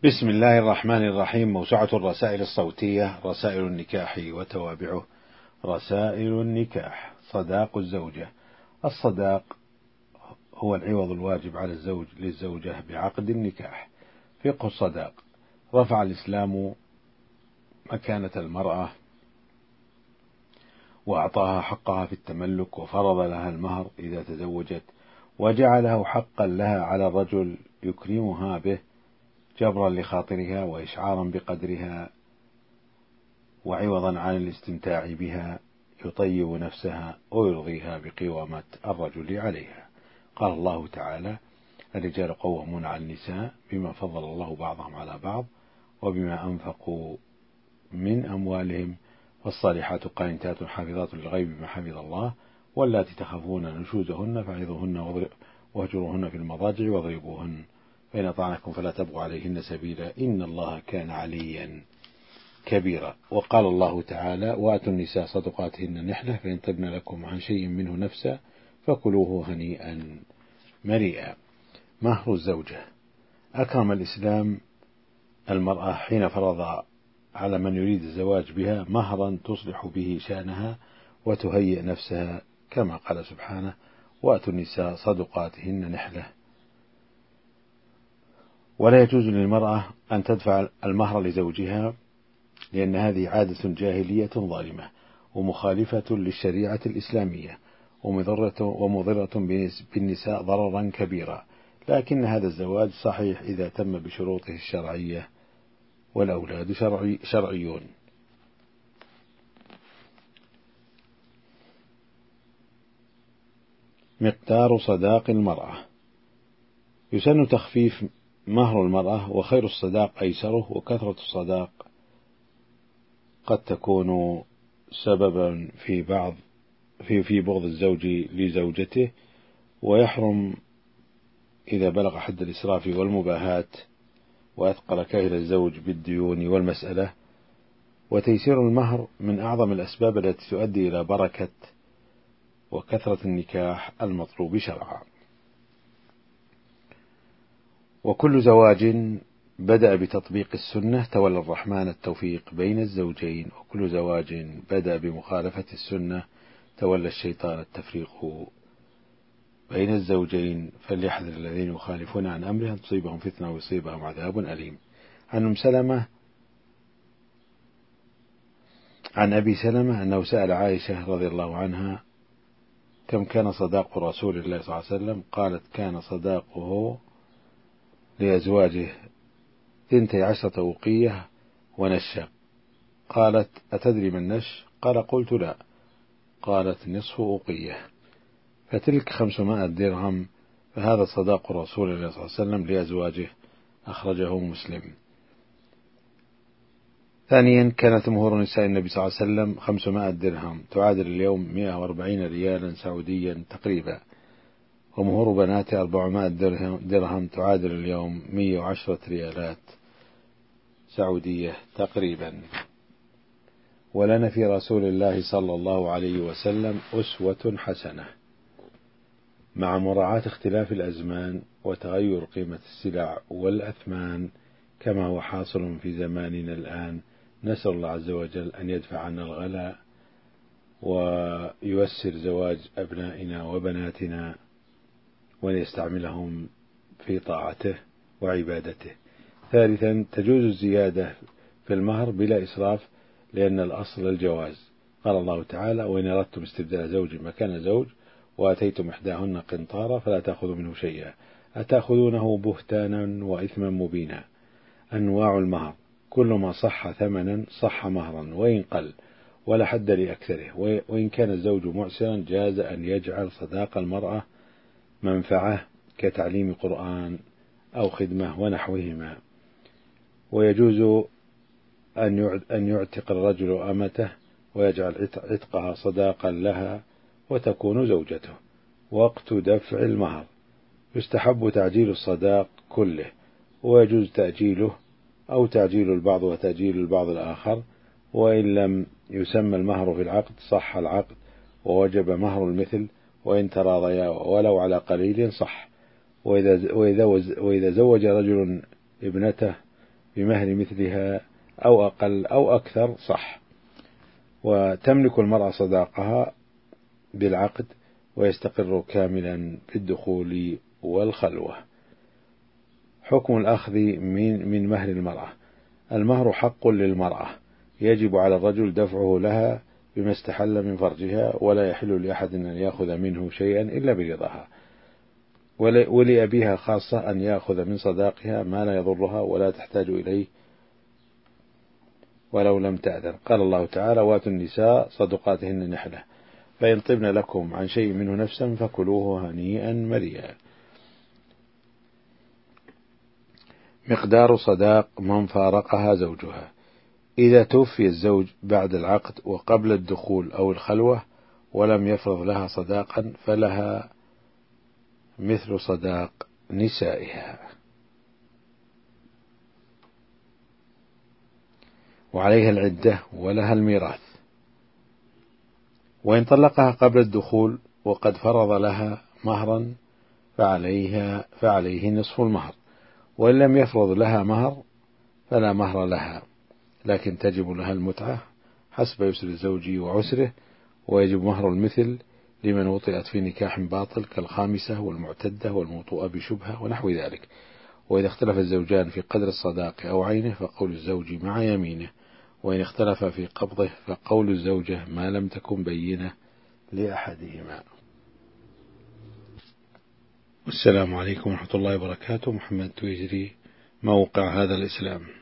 بسم الله الرحمن الرحيم. موسوعة الرسائل الصوتية، رسائل النكاح وتوابعه. رسائل النكاح: صداق الزوجة. الصداق هو العوض الواجب على الزوج للزوجة بعقد النكاح. فقه الصداق: رفع الإسلام مكانة المرأة وأعطاها حقها في التملك، وفرض لها المهر إذا تزوجت، وجعله حقا لها على الرجل يكرمها به جبرا لخاطرها وإشعارا بقدرها، وعوضا عن الاستمتاع بها يطيب نفسها ويرضيها بقوامة الرجل عليها. قال الله تعالى: الرجال قوامون على النساء بما فضل الله بعضهم على بعض وبما أنفقوا من أموالهم، والصالحات قانتات حافظات للغيب بما حفظ الله، واللاتي تخافون نشوزهن فعظوهن واهجروهن في المضاجع واضربوهن، فإن أطعنكم فلا تبغوا عليهن سبيلا إن الله كان عليا كبيرا. وقال الله تعالى: وآتوا النساء صدقاتهن نحلة فإن طبن لكم عن شيء منه نفسا فكلوه هنيئا مريئا. مهر الزوجة: أكرم الإسلام المرأة حين فرض على من يريد الزواج بها مهرا تصلح به شأنها وتهيئ نفسها، كما قال سبحانه: وآتوا النساء صدقاتهن نحلة. ولا يجوز للمرأة أن تدفع المهر لزوجها، لأن هذه عادة جاهلية ظالمة ومخالفة للشريعة الإسلامية ومضرة بالنساء ضررا كبيرا، لكن هذا الزواج صحيح إذا تم بشروطه الشرعية، والأولاد شرعيون. مقدار صداق المرأة: يسن تخفيف مهر المرأة، وخير الصداق أيسره، وكثرة الصداق قد تكون سببا في بغض الزوج لزوجته، ويحرم إذا بلغ حد الإسراف والمباهاة وأثقل كاهل الزوج بالديون والمسألة. وتيسير المهر من أعظم الأسباب التي تؤدي إلى بركة وكثرة النكاح المطلوب شرعا. وكل زواج بدأ بتطبيق السنة تولى الرحمن التوفيق بين الزوجين، وكل زواج بدأ بمخالفة السنة تولى الشيطان التفريق بين الزوجين، فليحذر الذين يخالفون عن أمره أن تصيبهم فتنة ويصيبهم عذاب أليم. عن أم سلمة عن أبي سلمة أنه سأل عائشة رضي الله عنها: كم كان صداق رسول الله صلى الله عليه وسلم؟ قالت: كان صداقه لأزواجه 12 أوقية ونشا. قالت: أتدري ما النش؟ قال: قلت لا. قالت: نصف أوقية، فتلك 500 درهم، فهذا صداق رسول الله صلى الله عليه وسلم لأزواجه. أخرجه مسلم. ثانيا، كانت مهور نساء النبي صلى الله عليه وسلم 500 درهم، تعادل اليوم 140 ريالا سعوديا تقريبا، ومهور بناته 400 درهم، تعادل اليوم 110 ريالات سعودية تقريبا. ولنا في رسول الله صلى الله عليه وسلم أسوة حسنة، مع مراعاة اختلاف الأزمان وتغير قيمة السلع والأثمان كما هو حاصل في زماننا الآن. نسأل الله عز وجل أن يدفع عنا الغلاء وييسر زواج أبنائنا وبناتنا، وأن يستعملهم في طاعته وعبادته. ثالثا، تجوز الزيادة في المهر بلا إسراف، لأن الأصل الجواز. قال الله تعالى: وإن أردتم استبدال زوج مكان زوج وآتيتم إحداهن قنطارا فلا تأخذوا منه شيئا أتأخذونه بهتانا وإثما مبينا. أنواع المهر: كل ما صح ثمنا صح مهرا وإن قل، ولا حد لأكثره. وإن كان الزوج معسرا جاز أن يجعل صداق المرأة منفعة كتعليم قرآن أو خدمة ونحوهما. ويجوز أن يعتق الرجل أمته ويجعل عتقها صداقا لها وتكون زوجته. وقت دفع المهر: يستحب تعجيل الصداق كله، ويجوز تأجيله أو تعجيل البعض وتأجيل البعض الآخر. وإن لم يسمى المهر في العقد صح العقد ووجب مهر المثل، وإن تراضيا ولو على قليل صح. وإذا زوج رجل ابنته بمهر مثلها أو أقل أو أكثر صح. وتملك المرأة صداقها بالعقد، ويستقر كاملا بالدخول والخلوة. حكم الأخذ من مهر المرأة. المهر حق للمرأة، يجب على الرجل دفعه لها بما استحل من فرجها، ولا يحل لأحد أن يأخذ منه شيئا إلا برضاها. ولأبيها خاصة أن يأخذ من صداقها ما لا يضرها ولا تحتاج إليه ولو لم تأذن. قال الله تعالى: واتوا النساء صدقاتهن نحلة، فإن طبن لكم عن شيء منه نفسا فكلوه هنيئا مريئا. مقدار صداق من فارقها زوجها. إذا توفي الزوج بعد العقد وقبل الدخول أو الخلوة ولم يفرض لها صداقا فلها مثل صداق نسائها. وعليها العدة ولها الميراث. وإن طلقها قبل الدخول وقد فرض لها مهرا فعليه نصف المهر، وإن لم يفرض لها مهر فلا مهر لها، لكن تجب لها المتعة حسب يسر الزوج وعسره، ويجب مهر المثل لمن وطئت في نكاح باطل كالخامسة والمعتدة والموطوءة بشبهة ونحو ذلك. وإذا اختلف الزوجان في قدر الصداق أو عينه فقول الزوج مع يمينه، وإن اختلف في قبضه فقول الزوجة ما لم تكن بينة لأحدهما. والسلام عليكم ورحمة الله وبركاته. محمد تويجري، موقع هذا الإسلام.